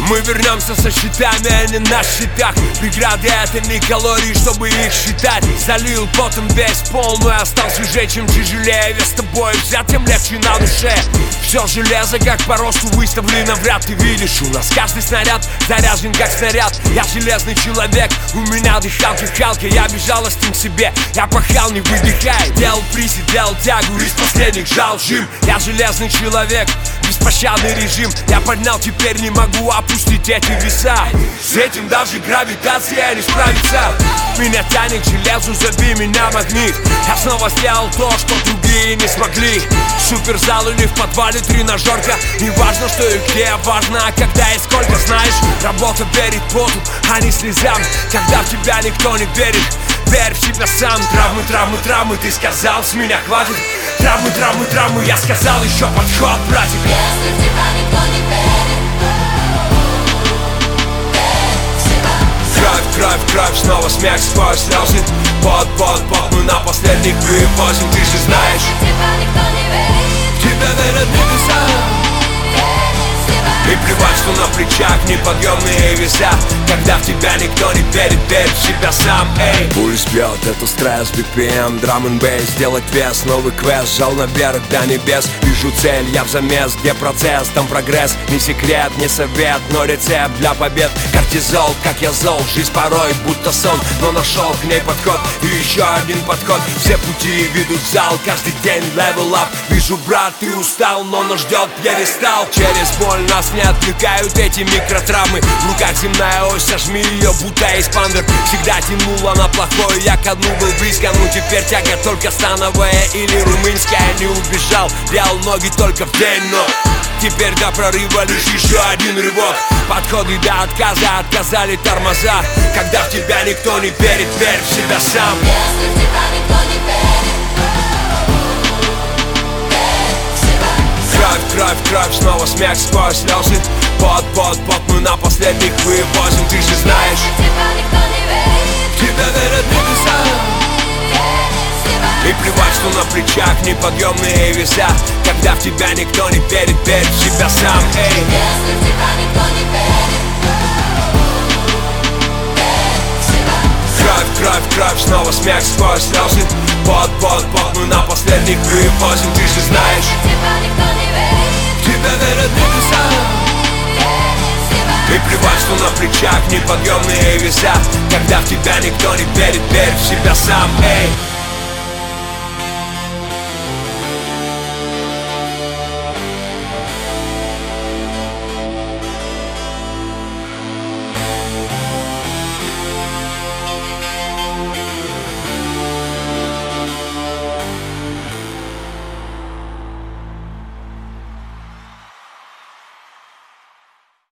Мы вернемся со счетами, а не на счетах. Преграды — это не калории, чтобы их считать. Залил потом весь полную, остался свежее, чем тяжелее. Вес с тобой взят, тем легче на душе. Все железо, как по росту выставлено в ряд. Ты видишь, у нас каждый снаряд заряжен, как снаряд. Я железный человек, у меня дыхалка Халка. Я безжалостен к себе, я пахал, не выдыхай. Делал присед, делал тягу, из последних жал жим. Я железный человек, беспощадный режим. Я поднял, теперь не могу опустить эти веса. С этим даже гравитация не справится. Меня тянет к железу, зови меня магнит. Я снова сделал то, что другие не смогли. Суперзал или в подвале тренажерка. Не важно, что и где, важно, когда и сколько. Знаешь, работа верит поту, а не слезам. Когда в тебя никто не верит, верь в себя сам. Травмы, травмы, травмы, ты сказал, с меня хватит. Травмы, травмы, травмы, я сказал, еще подход, братик. Если в тебя никто не верит, кровь, кровь, кровь, снова смех сквозь слезы. Под, мы на последних вывозим. Ты же знаешь, в тебя никто не верит, тебя верят небеса. И плевать, что на плечах неподъемные веса. Когда в тебя никто не верит, верь в себя сам, эй. Пульс бьет, это стресс, BPM, драм н бейс. Сделать вес, новый квест, жал наверх до небес. Вижу цель, я в замес, где процесс, там прогресс. Не секрет, не совет, но рецепт для побед. Кортизол, как я зол, жизнь порой будто сон. Но нашел к ней подход, и еще один подход. Все пути ведут в зал, каждый день level up. Вижу, брат, ты устал, но нас ждет пьедестал. Через боль нас не отвлекают эти микротравмы. В руках земная ось, сожми ее, будто эспандер. Всегда тянула на плохое, я ко дну был близко. Ну теперь тяга только становая или румынская. Не убежал, делал ноги только в день, но теперь до прорыва лишь еще один рывок. Подходы до отказа, отказали тормоза. Когда в тебя никто не верит, верь в себя сам. если в тебя никто не верит, Кровь, кровь, кровь, снова смех сквозь слезы. Под, мы на последних вывозим. Ты же знаешь, в тебя никто не верит, тебя верят небеса. И плевать, что на плечах неподъемные веса. Когда в тебя никто не верит, верь в себя сам, эй. если в тебя никто не верит, Кровь, кровь, кровь, снова смех сквозь слезы. Под, мы на последних вывозим. Ты же знаешь, в тебя никто не верит, тебя верят небеса. И плевать, что на плечах неподъемные веса. Когда в тебя никто не верит, верь в себя сам, эй.